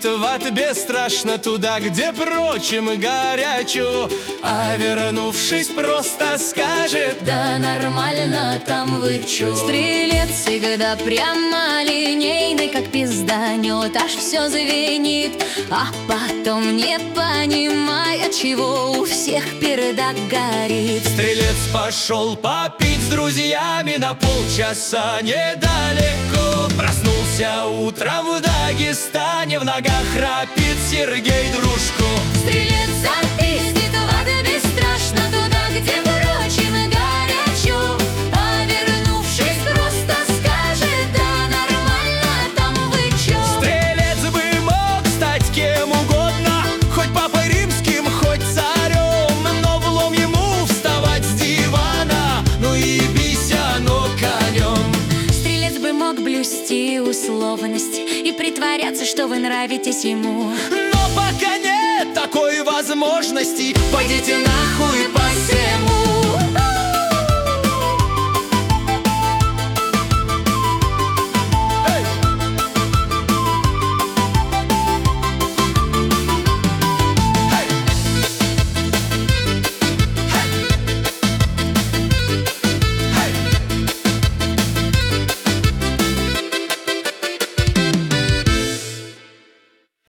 в ад бесстрашно туда, где прочим горячо. А вернувшись, просто скажет: да нормально там вычу. Стрелец всегда прямо линейный, как пизданет, аж все звенит. А потом, не понимая, чего у всех пердак горит. Стрелец пошел попить с друзьями на полчаса недалеко. Проснулся утром в Дагестане, в ногах храпит Сергей Дружко. Стрелец запиздит в ад бесстрашно туда, где прочим горячо. А вернувшись, просто скажет: да нормально там вычу. Стрелец бы мог стать кем угодно, хоть папой римским, хоть царем, но влом ему вставать с дивана, ну и бися, но конем. Стрелец бы мог блюсти условность и притворяться, что вы нравитесь ему. Но пока нет такой возможности, пойдите нахуй по всему.